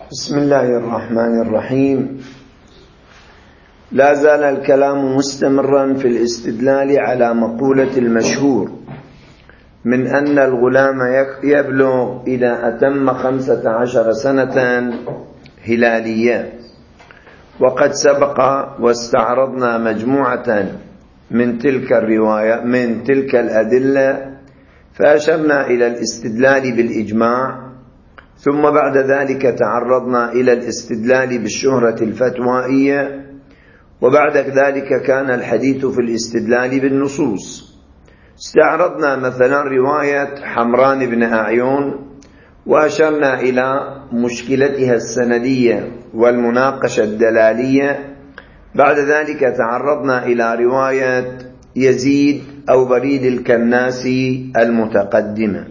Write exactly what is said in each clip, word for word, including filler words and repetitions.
بسم الله الرحمن الرحيم. لا زال الكلام مستمرا في الاستدلال على مقولة المشهور من أن الغلام يبلغ إذا أتم خمسة عشر سنة هلالية، وقد سبق واستعرضنا مجموعة من تلك الرواية من تلك الأدلة، فأشرنا إلى الاستدلال بالإجماع، ثم بعد ذلك تعرضنا إلى الاستدلال بالشهرة الفتوائية، وبعد ذلك كان الحديث في الاستدلال بالنصوص. استعرضنا مثلا رواية حمران بن أعين وأشرنا إلى مشكلتها السندية والمناقشة الدلالية. بعد ذلك تعرضنا إلى رواية يزيد أو بريد الكناسي المتقدمة،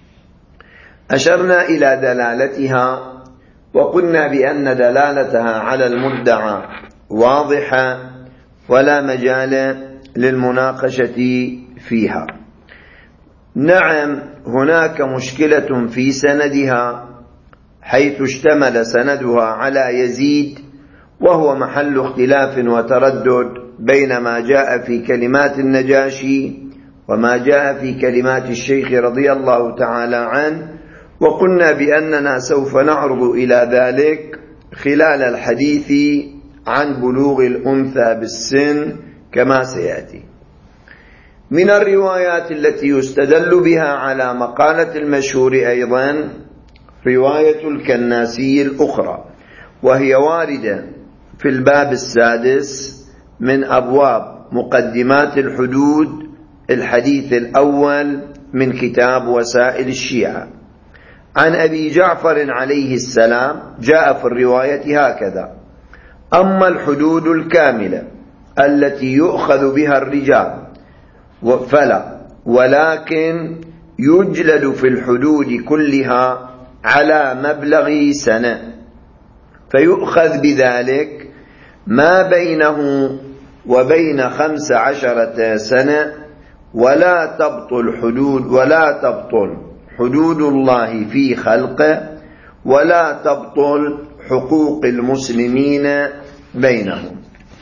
أشرنا إلى دلالتها وقلنا بأن دلالتها على المدعى واضحة ولا مجال للمناقشة فيها. نعم، هناك مشكلة في سندها، حيث اشتمل سندها على يزيد، وهو محل اختلاف وتردد بين ما جاء في كلمات النجاشي وما جاء في كلمات الشيخ رضي الله تعالى عنه، وقلنا بأننا سوف نعرض إلى ذلك خلال الحديث عن بلوغ الأنثى بالسن كما سيأتي. من الروايات التي يستدل بها على مقالة المشهور أيضا رواية الكناسي الأخرى، وهي واردة في الباب السادس من أبواب مقدمات الحدود، الحديث الأول من كتاب وسائل الشيعة، عن أبي جعفر عليه السلام. جاء في الرواية هكذا: أما الحدود الكاملة التي يؤخذ بها الرجال فلا، ولكن يجلد في الحدود كلها على مبلغ سنة، فيؤخذ بذلك ما بينه وبين خمس عشرة سنة، ولا تبطل حدود ولا تبطل حدود الله في خلقه، ولا تبطل حقوق المسلمين بينهم.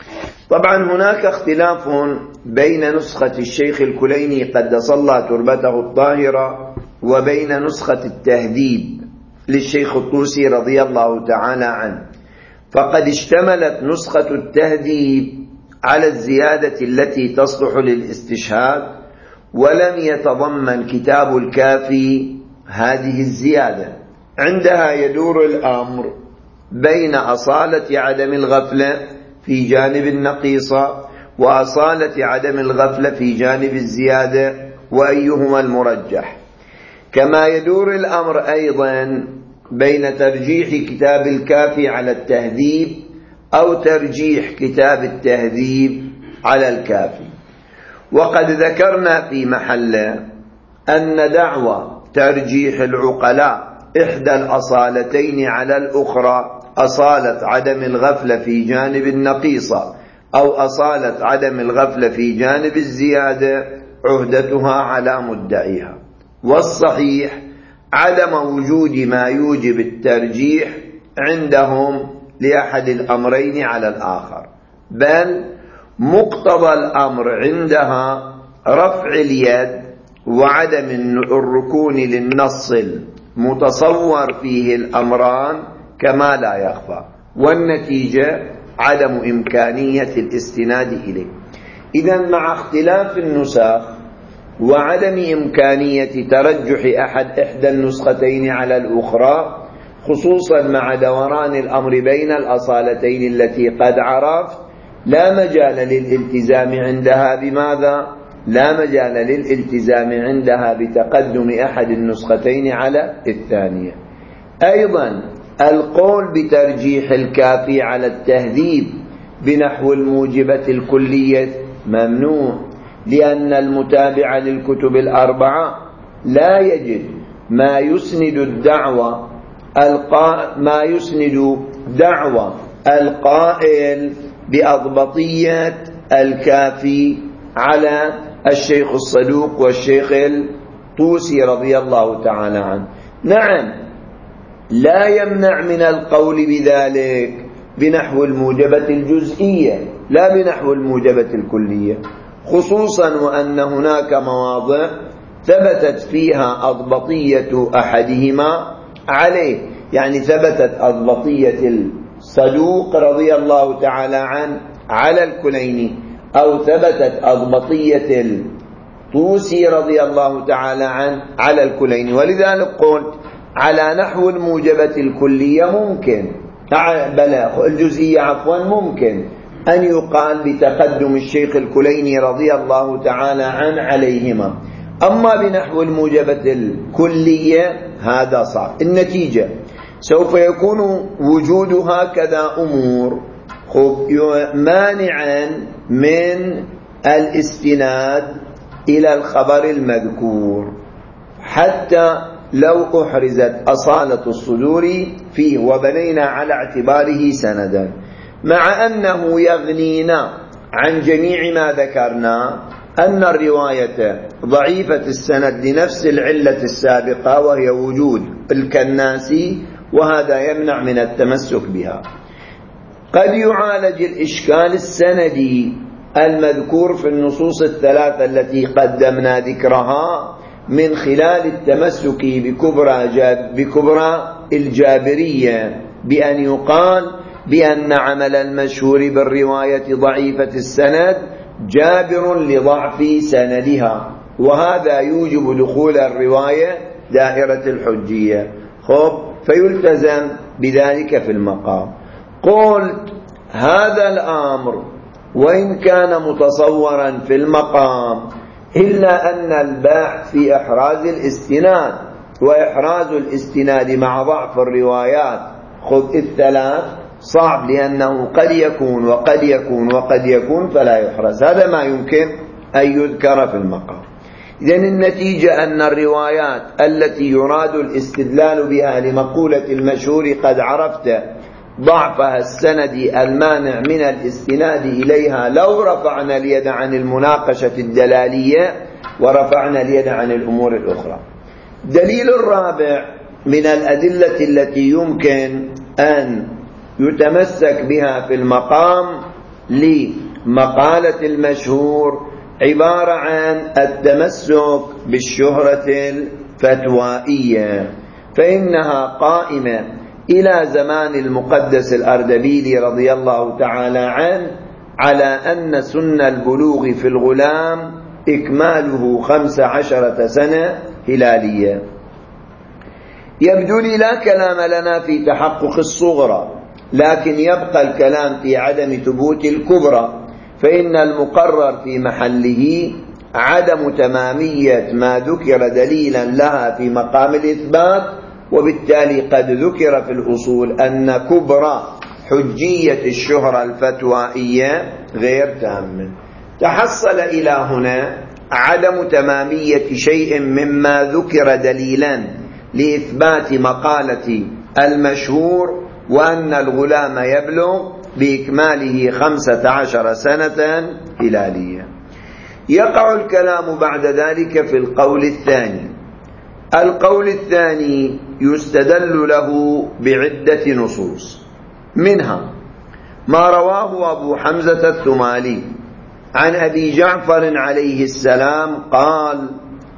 طبعا هناك اختلاف بين نسخة الشيخ الكليني قدس الله تربته الطاهرة وبين نسخة التهذيب للشيخ الطوسي رضي الله تعالى عنه، فقد اشتملت نسخة التهذيب على الزيادة التي تصلح للاستشهاد، ولم يتضمن كتاب الكافي هذه الزيادة. عندها يدور الأمر بين أصالة عدم الغفلة في جانب النقيصة وأصالة عدم الغفلة في جانب الزيادة، وأيهما المرجح. كما يدور الأمر أيضا بين ترجيح كتاب الكافي على التهذيب أو ترجيح كتاب التهذيب على الكافي. وقد ذكرنا في محل أن دعوى ترجيح العقلاء إحدى الأصالتين على الأخرى، أصالة عدم الغفلة في جانب النقيصة أو أصالة عدم الغفلة في جانب الزيادة، عهدتها على مدعيها. والصحيح عدم وجود ما يوجب الترجيح عندهم لأحد الأمرين على الآخر، بل مقتضى الأمر عندها رفع اليد وعدم الركون للنص المتصور فيه الأمران كما لا يخفى، والنتيجة عدم إمكانية الاستناد إليه. إذن مع اختلاف النسخ وعدم إمكانية ترجح أحد إحدى النسختين على الأخرى، خصوصا مع دوران الأمر بين الأصالتين التي قد عرفت، لا مجال للالتزام عندها بماذا؟ لا مجال للالتزام عندها بتقدم أحد النسختين على الثانية. أيضا القول بترجيح الكافي على التهذيب بنحو الموجبة الكلية ممنوع، لأن المتابع للكتب الأربعة لا يجد ما يسند الدعوة القا... ما يسند دعوة القائل بأضبطية الكافي على الشيخ الصدوق والشيخ الطوسي رضي الله تعالى عنه. نعم، لا يمنع من القول بذلك بنحو الموجبة الجزئية لا بنحو الموجبة الكلية، خصوصا وأن هناك مواضع ثبتت فيها أضبطية أحدهما عليه، يعني ثبتت أضبطية الصدوق رضي الله تعالى عنه على الكليني، أو ثبتت أضبطية الطوسي رضي الله تعالى عنه على الكليني. ولذلك قلت على نحو الموجبة الكلية ممكن، بلى الجزئية عفوا ممكن أن يقال بتقدم الشيخ الكليني رضي الله تعالى عنه عليهما، أما بنحو الموجبة الكلية هذا صعب. النتيجة سوف يكون وجود هكذا أمور مانعا من الاستناد إلى الخبر المذكور، حتى لو أحرزت أصالة الصدور فيه وبنينا على اعتباره سندا، مع أنه يغنينا عن جميع ما ذكرنا أن الرواية ضعيفة السند لنفس العلة السابقة وهي وجود الكناسي، وهذا يمنع من التمسك بها. قد يعالج الإشكال السندي المذكور في النصوص الثلاثة التي قدمنا ذكرها من خلال التمسك بكبرى, جاب بكبرى الجابرية، بأن يقال بأن عمل المشهور بالرواية ضعيفة السند جابر لضعف سندها، وهذا يوجب دخول الرواية دائرة الحجية. خب فيلتزم بذلك في المقام. قلت هذا الأمر وإن كان متصورا في المقام، إلا أن الباحث في إحراز الاستناد، وإحراز الاستناد مع ضعف الروايات خذ الثلاث صعب، لأنه قد يكون وقد يكون وقد يكون فلا يحرز. هذا ما يمكن أن يذكر في المقام. إذن النتيجة أن الروايات التي يراد الاستدلال بها لمقولة المشهور قد عرفت ضعفها السندي المانع من الاستناد إليها لو رفعنا اليد عن المناقشة الدلالية ورفعنا اليد عن الأمور الأخرى. دليل الرابع من الأدلة التي يمكن أن يتمسك بها في المقام لمقالة المشهور عبارة عن التمسك بالشهرة الفتوائية، فإنها قائمة إلى زمان المقدس الأردبيلي رضي الله تعالى عنه على أن سن البلوغ في الغلام إكماله خمس عشرة سنة هلالية. يبدو لي لا كلام لنا في تحقق الصغرى، لكن يبقى الكلام في عدم ثبوت الكبرى، فإن المقرر في محله عدم تمامية ما ذكر دليلا لها في مقام الإثبات، وبالتالي قد ذكر في الأصول أن كبرى حجية الشهرة الفتوائية غير تامة. تحصل إلى هنا عدم تمامية شيء مما ذكر دليلا لإثبات مقالة المشهور، وأن الغلام يبلغ بإكماله خمسة عشر سنة هلالية. يقع الكلام بعد ذلك في القول الثاني. القول الثاني يستدل له بعدة نصوص، منها ما رواه أبو حمزة الثمالي عن أبي جعفر عليه السلام قال: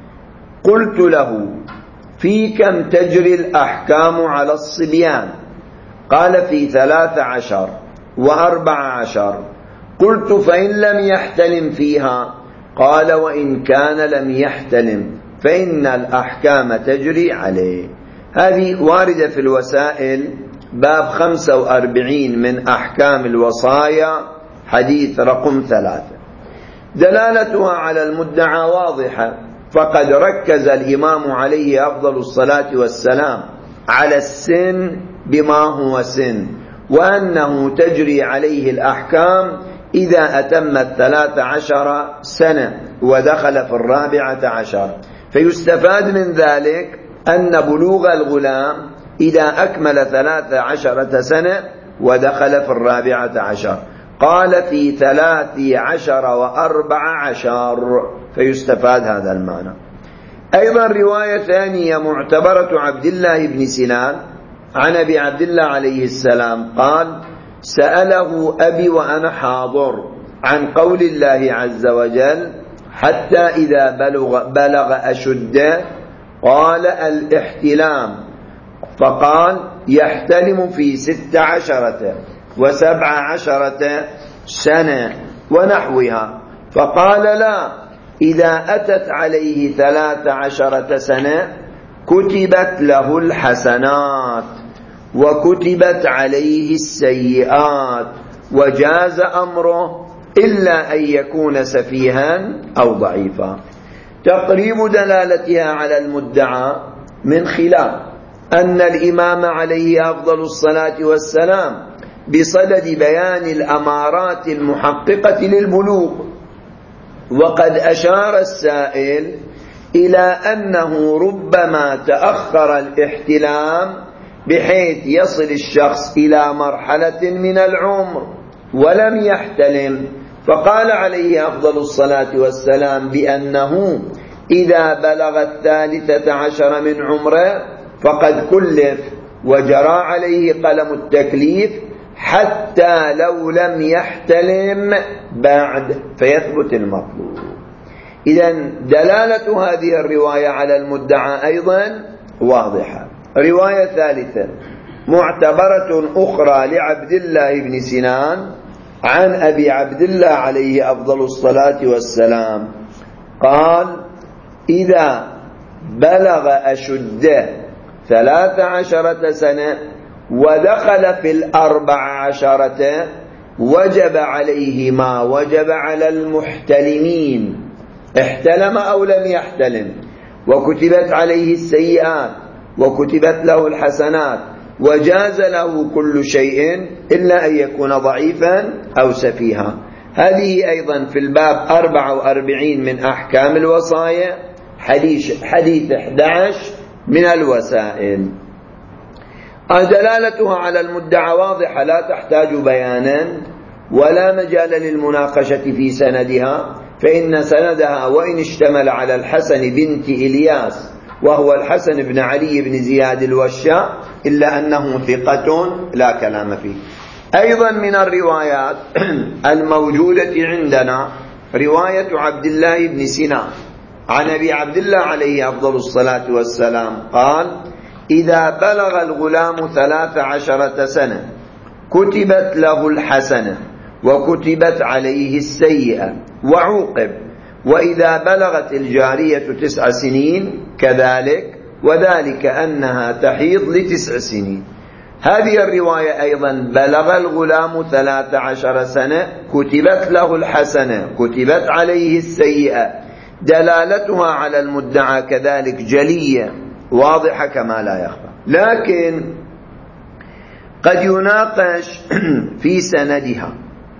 قلت له: في كم تجري الأحكام على الصبيان؟ قال: في ثلاث عشر وأربع عشر. قلت: فإن لم يحتلم فيها؟ قال: وإن كان لم يحتلم فإن الأحكام تجري عليه. هذه واردة في الوسائل باب خمسة وأربعين من أحكام الوصايا حديث رقم ثلاثة. دلالتها على المدعى واضحة، فقد ركز الإمام عليه أفضل الصلاة والسلام على السن بما هو سن، وأنه تجري عليه الأحكام إذا أتم الثلاث عشر سنة ودخل في الرابعة عشر. فيستفاد من ذلك أن بلوغ الغلام إذا أكمل ثلاث عشرة سنة ودخل في الرابعة عشر. قال: في ثلاث عشر وأربع عشر، فيستفاد هذا المعنى. أيضا رواية ثانية معتبرة عبد الله بن سنان عن أبي عبد الله عليه السلام قال: سأله أبي وأنا حاضر عن قول الله عز وجل: حتى إذا بلغ, بلغ أشده، قال: الاحتلام، فقال: يحتلم في ست عشرة وسبع عشرة سنة ونحوها. فقال: لا، إذا أتت عليه ثلاث عشرة سنة كتبت له الحسنات وكتبت عليه السيئات وجاز أمره إلا أن يكون سفيها أو ضعيفا. تقريب دلالتها على المدعى من خلال أن الإمام عليه أفضل الصلاة والسلام بصدد بيان الأمارات المحققة للبلوغ، وقد أشار السائل إلى أنه ربما تأخر الاحتلام بحيث يصل الشخص إلى مرحلة من العمر ولم يحتلم، فقال عليه أفضل الصلاة والسلام بأنه إذا بلغ الثالثة عشر من عمره فقد كلف وجرى عليه قلم التكليف حتى لو لم يحتلم بعد فيثبت المطلوب. إذن دلالة هذه الرواية على المدعى أيضا واضحة. رواية ثالثة معتبرة أخرى لعبد الله بن سنان عن أبي عبد الله عليه أفضل الصلاة والسلام قال: إذا بلغ أشده ثلاث عشرة سنة ودخل في الأربع عشرة وجب عليه ما وجب على المحتلمين، احتلم أو لم يحتلم، وكتبت عليه السيئات وكتبت له الحسنات وجاز له كل شيء إلا أن يكون ضعيفا أو سفيها. هذه أيضا في الباب أربعة وأربعين من أحكام الوصايا، حديث, حديث أحد عشر من الوسائل. دلالتها على المدعى واضحة لا تحتاج بيانا ولا مجال للمناقشة في سندها، فإن سندها وإن اشتمل على الحسن بنت إلياس وهو الحسن بن علي بن زياد الوشاء إلا أنه ثقة لا كلام فيه. أيضا من الروايات الموجودة عندنا رواية عبد الله بن سنان عن أبي عبد الله عليه أفضل الصلاة والسلام قال: إذا بلغ الغلام ثلاث عشرة سنة كتبت له الحسنة وكتبت عليه السيئة وعوقب، وإذا بلغت الجارية تسع سنين كذلك، وذلك أنها تحيض لتسع سنين. هذه الرواية أيضا بلغ الغلام ثلاث عشر سنة كتبت له الحسنة كتبت عليه السيئة، دلالتها على المدعى كذلك جلية واضحة كما لا يخفى، لكن قد يناقش في سندها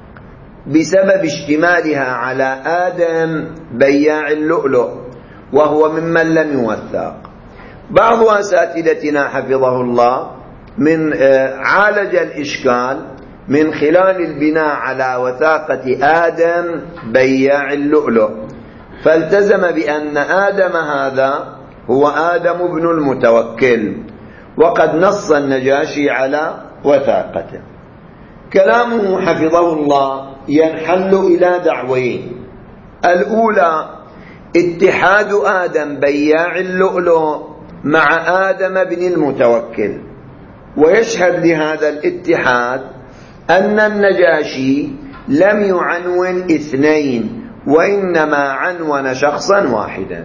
بسبب اشتمالها على آدم بياع اللؤلؤ وهو ممن لم يوثق. بعض أساتذتنا حفظه الله من عالج الإشكال من خلال البناء على وثاقة آدم بياع اللؤلؤ، فالتزم بأن آدم هذا هو آدم بن المتوكل، وقد نص النجاشي على وثاقته. كلامه حفظه الله ينحل إلى دعوين: الأولى اتحاد آدم بياع اللؤلؤ مع آدم بن المتوكل، ويشهد لهذا الاتحاد أن النجاشي لم يعنون اثنين وإنما عنون شخصا واحدا.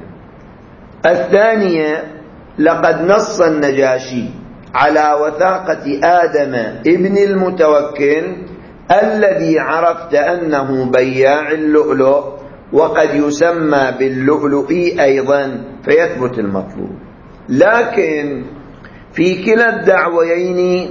الثانية: لقد نص النجاشي على وثاقة آدم ابن المتوكل الذي عرفت أنه بياع اللؤلؤ، وقد يسمى باللؤلؤ أيضا فيثبت المطلوب. لكن في كلا الدعويين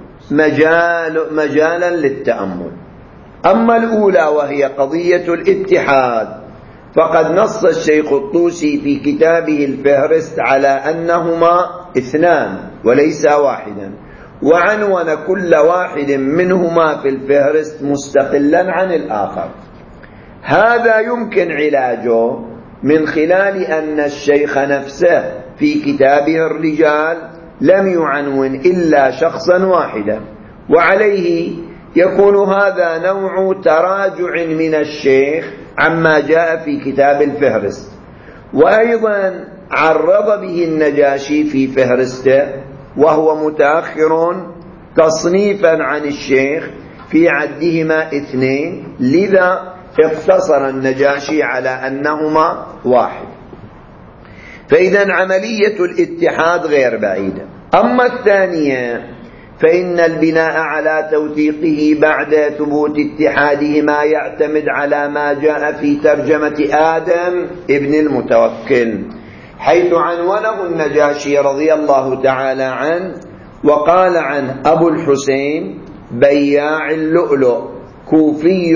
مجال مجالا للتأمل. أما الأولى وهي قضية الاتحاد فقد نص الشيخ الطوسي في كتابه الفهرست على أنهما اثنان وليس واحدا، وعنون كل واحد منهما في الفهرست مستقلا عن الآخر. هذا يمكن علاجه من خلال أن الشيخ نفسه في كتابه الرجال لم يعنون إلا شخصا واحدا، وعليه يكون هذا نوع تراجع من الشيخ عما جاء في كتاب الفهرست. وأيضا عرض به النجاشي في فهرسته، وهو متأخر تصنيفا عن الشيخ في عدهما اثنين، لذا اقتصر النجاشي على أنهما واحد. فإذا عملية الاتحاد غير بعيدة. أما الثانية فإن البناء على توثيقه بعد ثبوت اتحادهما يعتمد على ما جاء في ترجمة آدم ابن المتوكل، حيث عنونه النجاشي رضي الله تعالى عنه وقال عن أبو الحسين بياع اللؤلؤ كوفي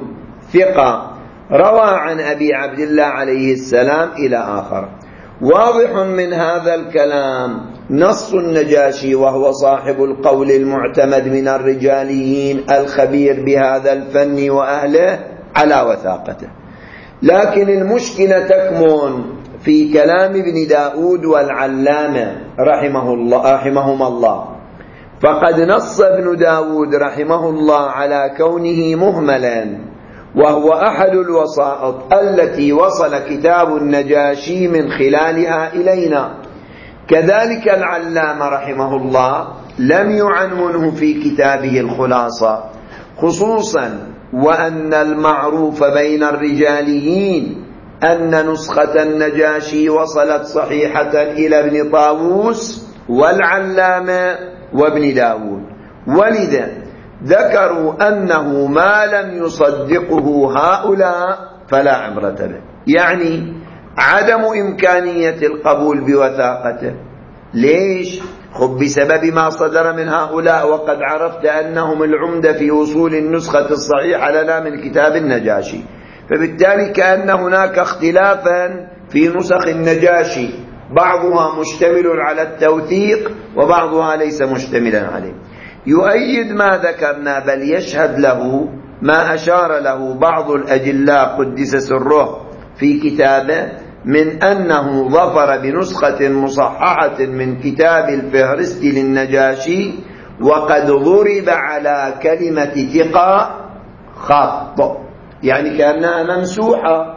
ثقة روى عن أبي عبد الله عليه السلام إلى آخر. واضح من هذا الكلام نص النجاشي، وهو صاحب القول المعتمد من الرجاليين الخبير بهذا الفن وأهله، على وثاقته. لكن المشكلة تكمن في كلام ابن داود والعلامة رحمه الله رحمهما الله. فقد نص ابن داود رحمه الله على كونه مهملا، وهو أحد الوسائط التي وصل كتاب النجاشي من خلالها إلينا. كذلك العلامة رحمه الله لم يعنونه في كتابه الخلاصة، خصوصا وأن المعروف بين الرجاليين أن نسخة النجاشي وصلت صحيحة إلى ابن طاووس والعلامة وابن داود، ولذا ذكروا أنه ما لم يصدقه هؤلاء فلا عبرة به، يعني عدم إمكانية القبول بوثاقته. ليش؟ خب بسبب ما صدر من هؤلاء، وقد عرفت أنهم العمدة في وصول النسخة الصحيحة لنا من كتاب النجاشي، فبالتالي كأن هناك اختلافا في نسخ النجاشي، بعضها مشتمل على التوثيق وبعضها ليس مشتملا عليه. يؤيد ما ذكرنا، بل يشهد له ما أشار له بعض الأجلاء قدس سره في كتابه من أنه ظفر بنسخة مصححة من كتاب الفهرست للنجاشي، وقد ضرب على كلمة ثقة خط، يعني كأنها ممسوحة.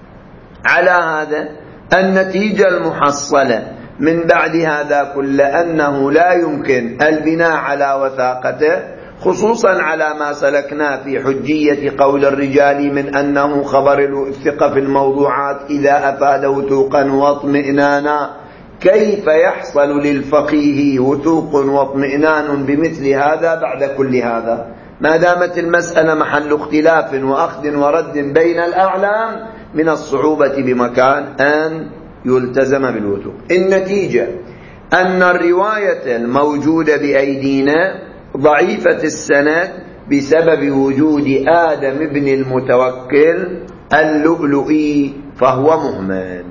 على هذا النتيجة المحصلة من بعد هذا كل أنه لا يمكن البناء على وثاقته، خصوصا على ما سلكنا في حجية قول الرجال من أنه خبر الثقة في الموضوعات إذا أفاد وثوقا واطمئنانا. كيف يحصل للفقيه وثوق واطمئنان بمثل هذا بعد كل هذا؟ ما دامت المسألة محل اختلاف وأخذ ورد بين الأعلام، من الصعوبة بمكان أن يلتزم بالوثوق. النتيجة أن الرواية الموجودة بأيدينا ضعيفة السند بسبب وجود آدم بن المتوكل اللؤلؤي، فهو مهمل.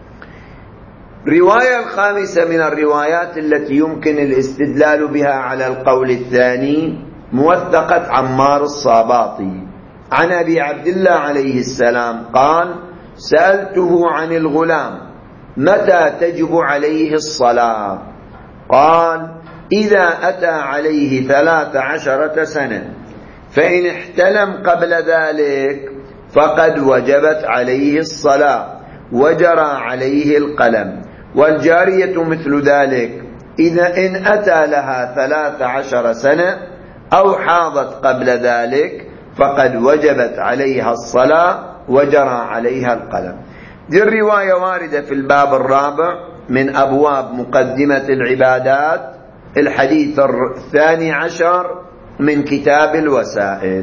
رواية الخامسة من الروايات التي يمكن الاستدلال بها على القول الثاني موثقة عمار الصاباطي عن أبي عبد الله عليه السلام قال: سألته عن الغلام متى تجب عليه الصلاة؟ قال: إذا أتى عليه ثلاث عشرة سنة، فإن احتلم قبل ذلك فقد وجبت عليه الصلاة وجرى عليه القلم، والجارية مثل ذلك إذا إن أتى لها ثلاث عشر سنة أو حاضت قبل ذلك فقد وجبت عليها الصلاة وجرى عليها القلم. دي الرواية واردة في الباب الرابع من أبواب مقدمة العبادات، الحديث الثاني عشر من كتاب الوسائل.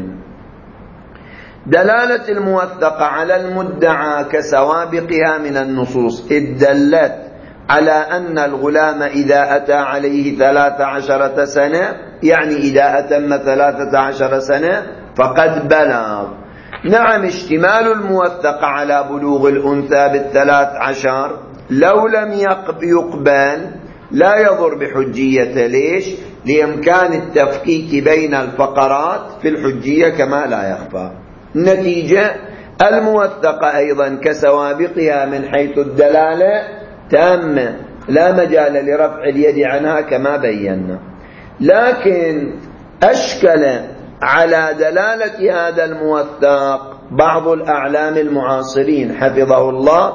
دلالة الموثقة على المدعى كسوابقها من النصوص إذ دلت على أن الغلام إذا أتى عليه ثلاث عشرة سنة، يعني إذا أتم ثلاثة عشر سنة فقد بلغ. نعم، اشتمال الموثق على بلوغ الأنثى بالثلاث عشر لو لم يقبل لا يضر بحجيته. ليش؟ لإمكان التفكيك بين الفقرات في الحجية كما لا يخفى. النتيجة الموثقة أيضا كسوابقها من حيث الدلالة تامة، لا مجال لرفع اليد عنها كما بينا. لكن أشكل على دلالة هذا الموثق بعض الأعلام المعاصرين حفظه الله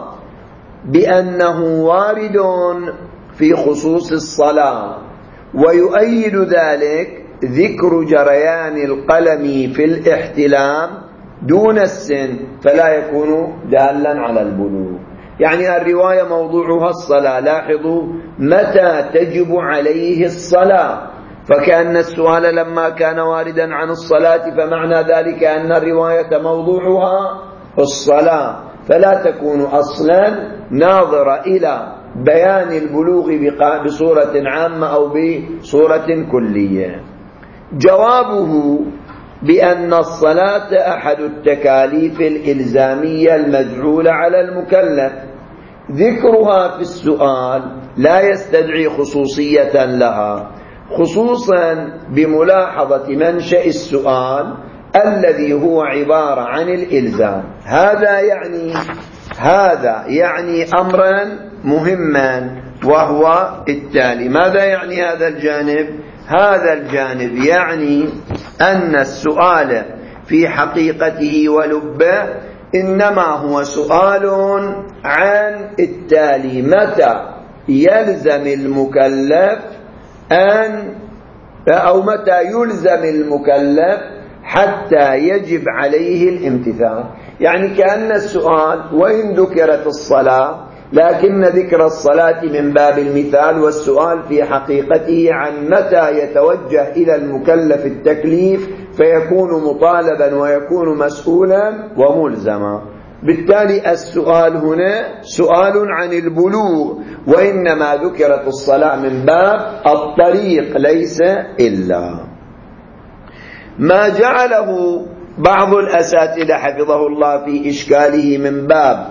بأنه وارد في خصوص الصلاة، ويؤيد ذلك ذكر جريان القلم في الاحتلام دون السن فلا يكون دالا على البلوغ. يعني الرواية موضوعها الصلاة، لاحظوا متى تجب عليه الصلاة، فكأن السؤال لما كان واردا عن الصلاة فمعنى ذلك أن الرواية موضوعها الصلاة، فلا تكون أصلا ناظرة إلى بيان البلوغ بصورة عامة أو بصورة كلية. جوابه بأن الصلاة أحد التكاليف الإلزامية المجعولة على المكلف، ذكرها في السؤال لا يستدعي خصوصية لها، خصوصا بملاحظة منشأ السؤال الذي هو عبارة عن الإلزام. هذا يعني هذا يعني أمرا مهما، وهو التالي. ماذا يعني هذا الجانب؟ هذا الجانب يعني أن السؤال في حقيقته ولبه إنما هو سؤال عن التالي: متى يلزم المكلف أن أو متى يلزم المكلف حتى يجب عليه الامتثال. يعني كأن السؤال وإن ذكرت الصلاة لكن ذكر الصلاة من باب المثال، والسؤال في حقيقته عن متى يتوجه إلى المكلف التكليف فيكون مطالبا ويكون مسؤولا وملزما. بالتالي السؤال هنا سؤال عن البلوغ، وإنما ذكرت الصلاة من باب الطريق ليس إلا. ما جعله بعض الأساتذة حفظه الله في إشكاله من باب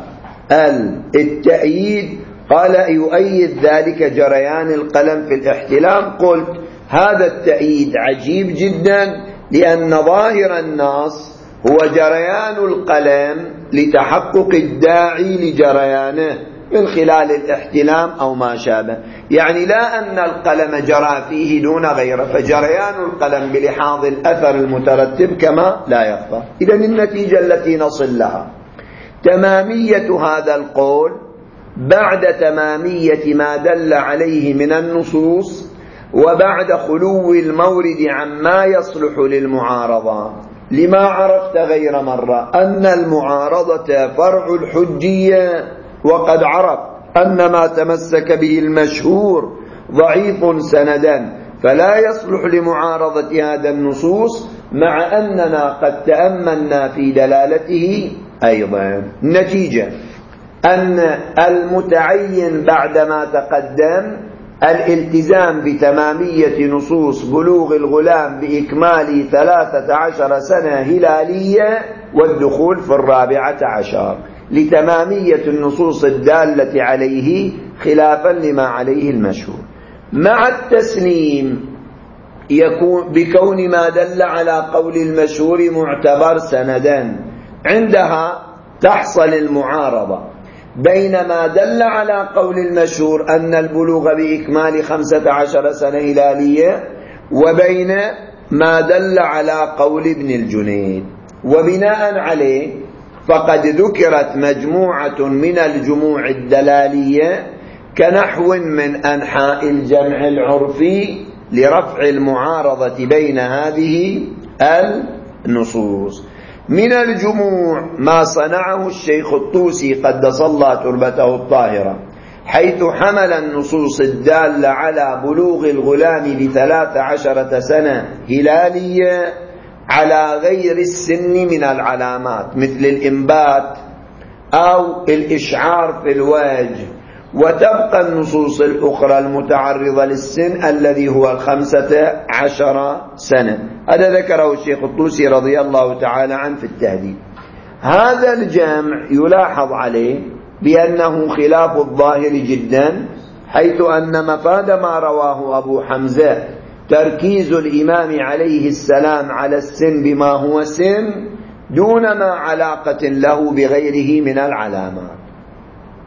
التأييد، قال يؤيد ذلك جريان القلم في الاحتلام. قلت هذا التأييد عجيب جدا، لأن ظاهر النص هو جريان القلم لتحقق الداعي لجريانه من خلال الاحتلام أو ما شابه، يعني لا أن القلم جرى فيه دون غيره، فجريان القلم بلحاظ الأثر المترتب كما لا يخفى. إذن النتيجة التي نصل لها تمامية هذا القول بعد تمامية ما دل عليه من النصوص، وبعد خلو المورد عما يصلح للمعارضة. لما عرفت غير مرة أن المعارضة فرع الحجية، وقد عرف أن ما تمسك به المشهور ضعيف سندا فلا يصلح لمعارضة هذا النصوص، مع أننا قد تأملنا في دلالته أيضا. النتيجة أن المتعين بعدما تقدم الالتزام بتمامية نصوص بلوغ الغلام بإكمال ثلاثة عشر سنة هلالية والدخول في الرابعة عشر لتمامية النصوص الدالة عليه خلافا لما عليه المشهور، مع التسليم يكون بكون ما دل على قول المشهور معتبر سندا. عندها تحصل المعارضة بين ما دل على قول المشهور أن البلوغ بإكمال خمسة عشر سنة هلالية، وبين ما دل على قول ابن الجنيد. وبناء عليه فقد ذكرت مجموعة من الجموع الدلالية كنحو من أنحاء الجمع العرفي لرفع المعارضة بين هذه النصوص. من الجموع ما صنعه الشيخ الطوسي قدس الله تربته الطاهرة، حيث حمل النصوص الدالة على بلوغ الغلام بثلاث عشرة سنة هلالية على غير السن من العلامات مثل الإنبات أو الإشعار في الوجه، وتبقى النصوص الأخرى المتعرضة للسن الذي هو الخمسة عشر سنة. هذا ذكره الشيخ الطوسي رضي الله تعالى عنه في التهذيب. هذا الجمع يلاحظ عليه بأنه خلاف الظاهر جدا، حيث أن مفاد ما رواه أبو حمزة تركيز الإمام عليه السلام على السن بما هو سن دون ما علاقة له بغيره من العلامات.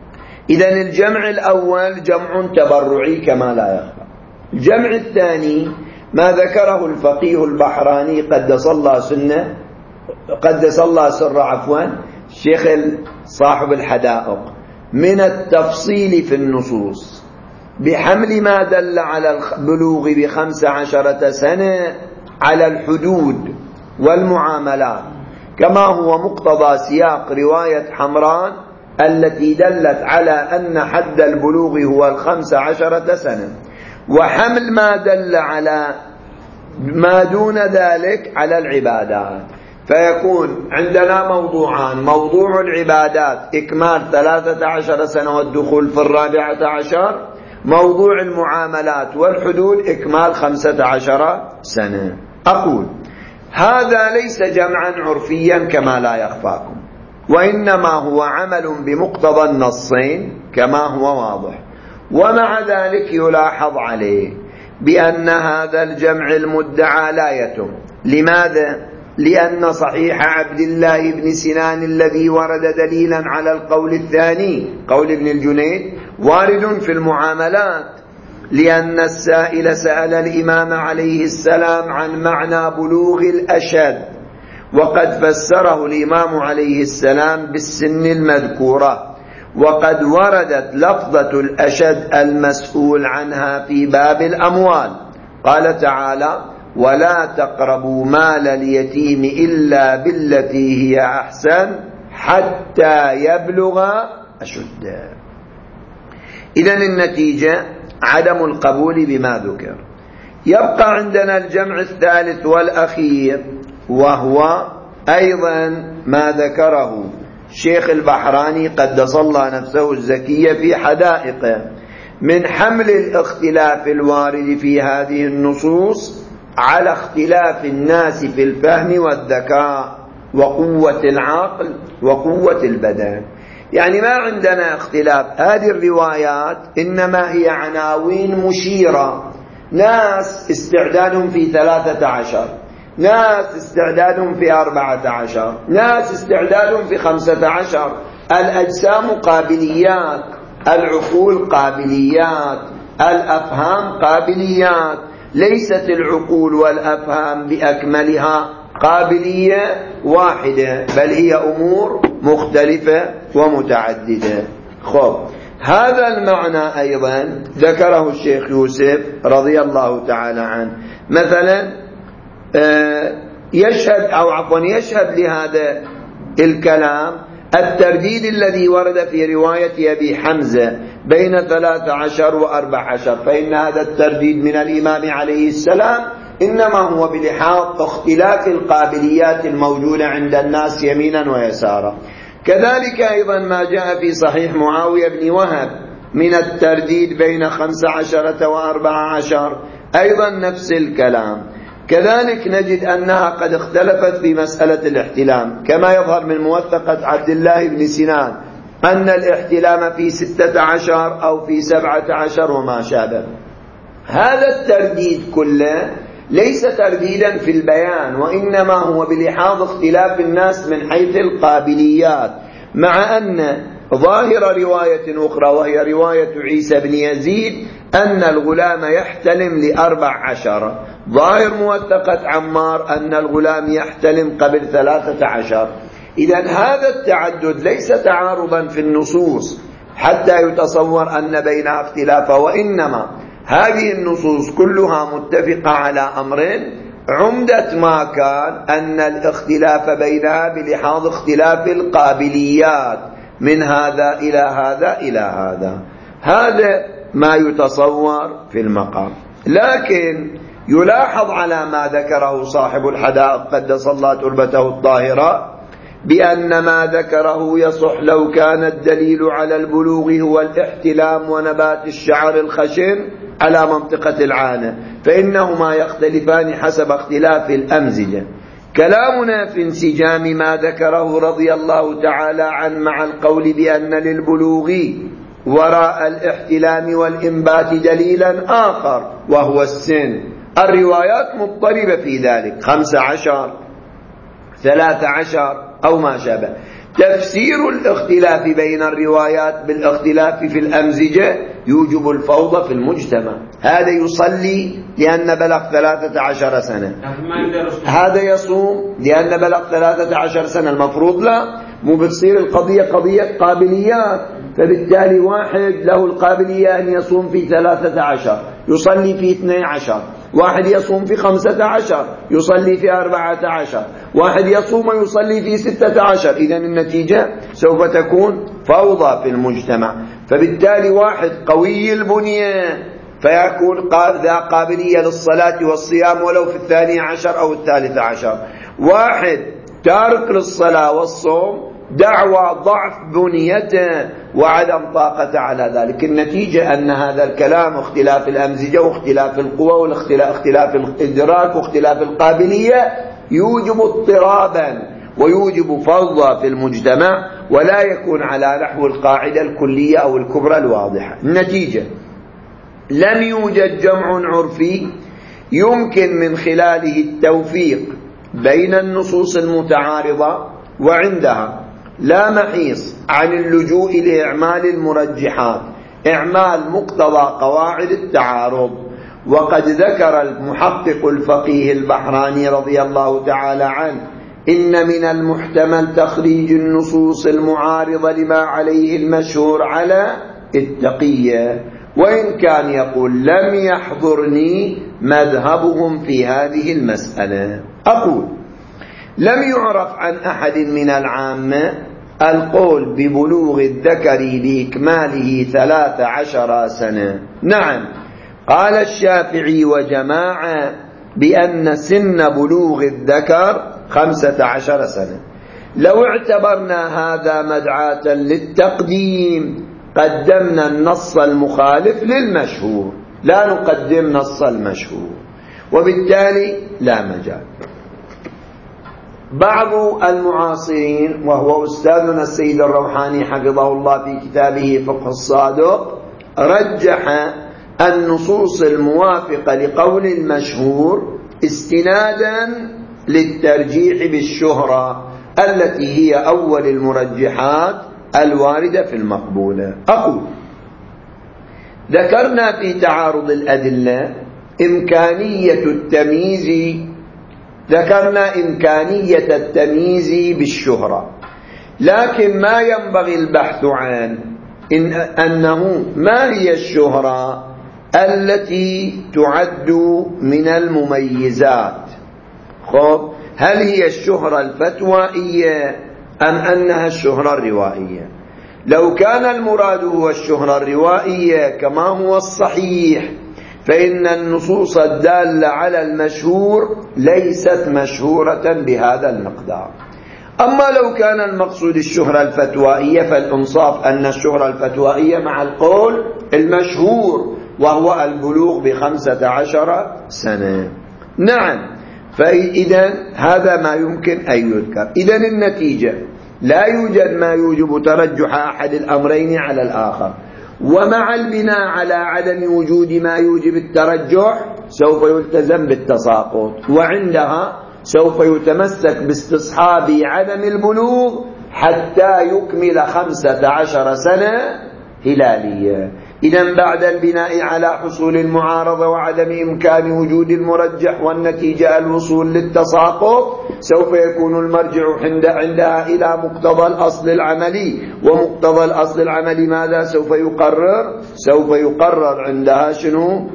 إذن الجمع الأول جمع تبرعي كما لا يخفى. الجمع الثاني ما ذكره الفقيه البحراني قدس الله سنه قدس الله سر عفوا الشيخ صاحب الحدائق من التفصيل في النصوص بحمل ما دل على البلوغ بخمس عشرة سنة على الحدود والمعاملات كما هو مقتضى سياق رواية حمران التي دلت على أن حد البلوغ هو الخمس عشرة سنة، وحمل ما دل على ما دون ذلك على العبادات. فيكون عندنا موضوعان: موضوع العبادات إكمال ثلاثة عشر سنة والدخول في الرابعة عشر، موضوع المعاملات والحدود إكمال خمسة عشر سنة. أقول هذا ليس جمعا عرفيا كما لا يخفاكم، وإنما هو عمل بمقتضى النصين كما هو واضح. ومع ذلك يلاحظ عليه بأن هذا الجمع المدعى لا يتم. لماذا؟ لأن صحيح عبد الله بن سنان الذي ورد دليلا على القول الثاني قول ابن الجنيد وارد في المعاملات، لأن السائل سأل الإمام عليه السلام عن معنى بلوغ الأشد، وقد فسره الإمام عليه السلام بالسن المذكورة، وقد وردت لفظة الأشد المسؤول عنها في باب الأموال. قال تعالى: ولا تقربوا مال اليتيم إلا بالتي هي أحسن حتى يبلغ أشده. إذن النتيجة عدم القبول بما ذكر. يبقى عندنا الجمع الثالث والأخير، وهو أيضا ما ذكره الشيخ البحراني قدس الله نفسه الزكية في حدائقه من حمل الاختلاف الوارد في هذه النصوص على اختلاف الناس في الفهم والذكاء وقوة العقل وقوة البدن. يعني ما عندنا اختلاف، هذه الروايات إنما هي عناوين مشيرة. ناس استعدادهم في ثلاثة عشر، ناس استعدادهم في أربعة عشر، ناس استعدادهم في خمسة عشر. الأجسام قابليات، العقول قابليات، الأفهام قابليات. ليست العقول والأفهام بأكملها قابلية واحدة، بل هي أمور مختلفة ومتعددة. خب هذا المعنى أيضا ذكره الشيخ يوسف رضي الله تعالى عنه. مثلا يشهد أو عفوا يشهد لهذا الكلام الترديد الذي ورد في رواية أبي حمزة بين ثلاث عشر وأربع عشر، فإن هذا الترديد من الإمام عليه السلام إنما هو بلحاظ اختلاف القابليات الموجودة عند الناس يمينا ويسارا. كذلك أيضا ما جاء في صحيح معاوية بن وهب من الترديد بين خمس عشرة وأربع عشر، أيضا نفس الكلام. كذلك نجد أنها قد اختلفت في مسألة الاحتلام، كما يظهر من موثقة عبد الله بن سنان أن الاحتلام في ستة عشر أو في سبعة عشر وما شابه. هذا الترديد كله ليس ترديدا في البيان، وإنما هو بلحاظ اختلاف الناس من حيث القابليات، مع أن ظاهر رواية أخرى وهي رواية عيسى بن يزيد أن الغلام يحتلم لأربع عشر، ظاهر موثقة عمار أن الغلام يحتلم قبل ثلاثة عشر. إذن هذا التعدد ليس تعارضا في النصوص حتى يتصور أن بينها اختلافا، وإنما هذه النصوص كلها متفقة على أمرين: عمدة ما كان أن الاختلاف بينها بلحاظ اختلاف القابليات من هذا إلى هذا إلى هذا. هذا ما يتصور في المقام. لكن يلاحظ على ما ذكره صاحب الحدائق قدس الله تربته الطاهرة بأن ما ذكره يصح لو كان الدليل على البلوغ هو الاحتلام ونبات الشعر الخشن على منطقة العانة، فإنهما يختلفان حسب اختلاف الأمزجة. كلامنا في انسجام ما ذكره رضي الله تعالى عنه مع القول بأن للبلوغ وراء الاحتلام والإنبات دليلا آخر وهو السن. الروايات مضطربة في ذلك، خمس عشر، ثلاث عشر أو ما شابه. تفسير الاختلاف بين الروايات بالاختلاف في الأمزجة يوجب الفوضى في المجتمع. هذا يصلي لأن بلغ ثلاثة عشر سنة، هذا يصوم لأن بلغ ثلاثة عشر سنة، المفروض لا، مو بتصير القضية قضية قابليات. فبالتالي واحد له القابلية أن يصوم في ثلاثة عشر يصلي في اثني عشر، واحد يصوم في خمسة عشر يصلي في أربعة عشر، واحد يصوم ويصلي في ستة عشر. إذن النتيجة سوف تكون فوضى في المجتمع. فبالتالي واحد قوي البنية فيكون ذا قابلية للصلاة والصيام ولو في الثاني عشر أو الثالث عشر. واحد تارك للصلاة والصوم دعوى ضعف بنيته وعدم طاقة على ذلك. النتيجة أن هذا الكلام اختلاف الأمزجة واختلاف القوى واختلاف الإدراك واختلاف القابلية يوجب اضطرابا ويوجب فوضى في المجتمع، ولا يكون على نحو القاعدة الكلية أو الكبرى الواضحة. النتيجة لم يوجد جمع عرفي يمكن من خلاله التوفيق بين النصوص المتعارضة، وعندها لا محيص عن اللجوء لإعمال المرجحات، إعمال مقتضى قواعد التعارض. وقد ذكر المحقق الفقيه البحراني رضي الله تعالى عنه إن من المحتمل تخريج النصوص المعارضة لما عليه المشهور على التقية، وإن كان يقول لم يحضرني مذهبهم في هذه المسألة. أقول لم يعرف عن أحد من العامة القول ببلوغ الذكر لإكماله ثلاث عشر سنة. نعم، قال الشافعي وجماعة بأن سن بلوغ الذكر خمسة عشر سنة. لو اعتبرنا هذا مدعاة للتقديم قدمنا النص المخالف للمشهور، لا نقدم نص المشهور، وبالتالي لا مجال. بعض المعاصرين وهو أستاذنا السيد الروحاني حفظه الله في كتابه فقه الصادق رجح النصوص الموافقة لقول المشهور استنادا للترجيح بالشهرة التي هي أول المرجحات الواردة في المقبولة. أقول ذكرنا في تعارض الأدلة إمكانية التمييز ذكرنا إمكانية التمييز بالشهرة، لكن ما ينبغي البحث عن إن أنه ما هي الشهرة التي تعد من المميزات. خب هل هي الشهرة الفتوائية أم أنها الشهرة الروائية؟ لو كان المراد هو الشهرة الروائية كما هو الصحيح فإن النصوص الدالة على المشهور ليست مشهورة بهذا المقدار. أما لو كان المقصود الشهرة الفتوائية فالإنصاف أن الشهرة الفتوائية مع القول المشهور وهو البلوغ بخمسة عشر سنة. نعم، فإذا هذا ما يمكن أن يذكر. إذن النتيجة لا يوجد ما يوجب ترجح أحد الأمرين على الآخر، ومع البناء على عدم وجود ما يوجب الترجح سوف يلتزم بالتساقط، وعندها سوف يتمسك باستصحاب عدم البلوغ حتى يكمل خمسة عشر سنة هلالية. إذن بعد البناء على حصول المعارضة وعدم إمكان وجود المرجح والنتيجة الوصول للتساقط سوف يكون المرجع عندها إلى مقتضى الأصل العملي. ومقتضى الأصل العملي ماذا سوف يقرر؟ سوف يقرر عندها شنو؟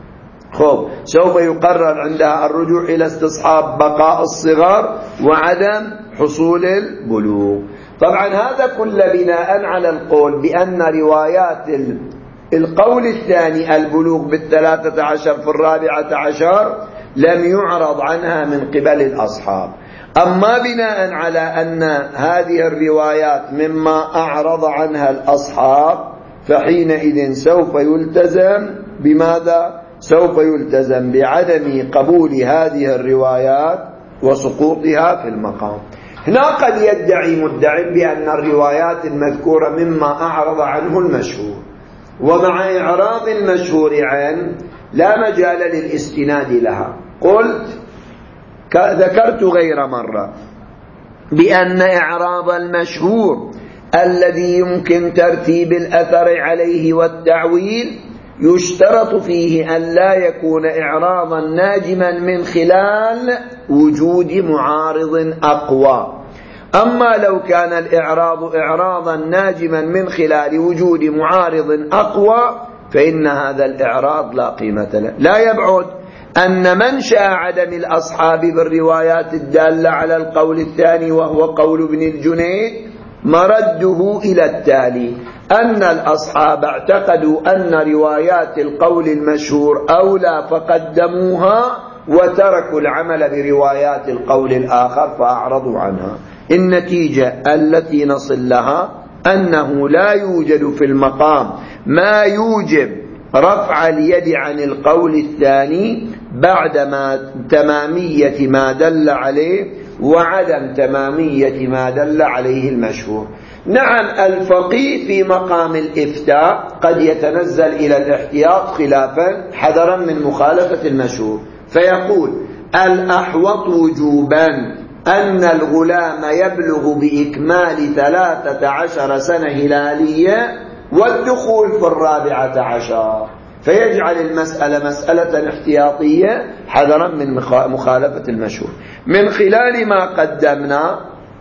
خب سوف يقرر عندها الرجوع إلى استصحاب بقاء الصغر وعدم حصول البلوغ. طبعا هذا كل بناء على القول بأن روايات القول الثاني البلوغ بالثلاثة عشر في الرابعة عشر لم يعرض عنها من قبل الأصحاب. أما بناء على أن هذه الروايات مما أعرض عنها الأصحاب فحينئذ سوف يلتزم بماذا؟ سوف يلتزم بعدم قبول هذه الروايات وسقوطها في المقام. هنا قد يدعي مدعي بأن الروايات المذكورة مما أعرض عنه المشهور، ومع إعراض المشهور عنه لا مجال للاستناد لها. قلت ذكرت غير مرة بأن إعراض المشهور الذي يمكن ترتيب الأثر عليه والتعويل يشترط فيه أن لا يكون إعراضا ناجما من خلال وجود معارض أقوى. أما لو كان الإعراض إعراضا ناجما من خلال وجود معارض أقوى فإن هذا الإعراض لا قيمة له. لا يبعد أن منشأ عدم الأصحاب بالروايات الدالة على القول الثاني وهو قول ابن الجنيد مرده إلى التالي: أن الأصحاب اعتقدوا أن روايات القول المشهور أولى فقدموها وتركوا العمل بروايات القول الآخر فأعرضوا عنها. النتيجة التي نصل لها أنه لا يوجد في المقام ما يوجب رفع اليد عن القول الثاني بعدما تمامية ما دل عليه وعدم تمامية ما دل عليه المشهور. نعم، الفقيه في مقام الإفتاء قد يتنزل إلى الاحتياط خلافا حذرا من مخالفة المشهور، فيقول: الأحوط وجوبا أن الغلام يبلغ بإكمال ثلاثة عشر سنة هلالية والدخول في الرابعة عشر، فيجعل المسألة مسألة احتياطية حذرا من مخالفة المشهور. من خلال ما قدمنا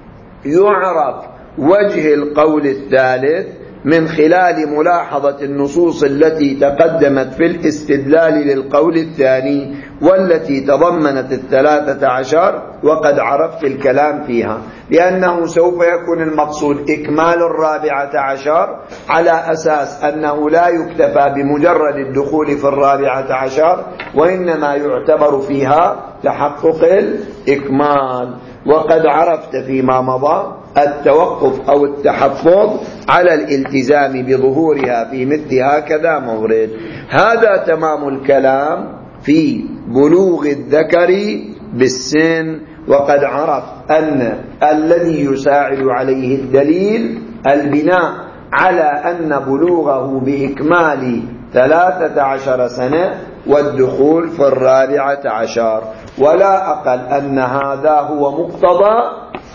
يعرف وجه القول الثالث من خلال ملاحظة النصوص التي تقدمت في الاستدلال للقول الثاني والتي تضمنت الثلاثة عشر وقد عرفت الكلام فيها، لأنه سوف يكون المقصود إكمال الرابعة عشر على أساس أنه لا يكتفى بمجرد الدخول في الرابعة عشر وإنما يعتبر فيها تحقق الإكمال. وقد عرفت فيما مضى التوقف أو التحفظ على الالتزام بظهورها في مثل هكذا مورد. هذا تمام الكلام في بلوغ الذكر بالسن. وقد عرف أن الذي يساعد عليه الدليل البناء على أن بلوغه بإكمال ثلاثة عشر سنة والدخول في الرابعة عشر، ولا أقل أن هذا هو مقتضى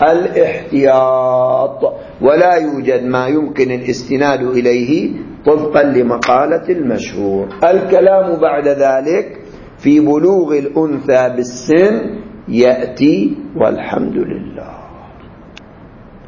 الاحتياط، ولا يوجد ما يمكن الاستناد إليه طبقا لمقالة المشهور. الكلام بعد ذلك في بلوغ الأنثى بالسن يأتي، والحمد لله.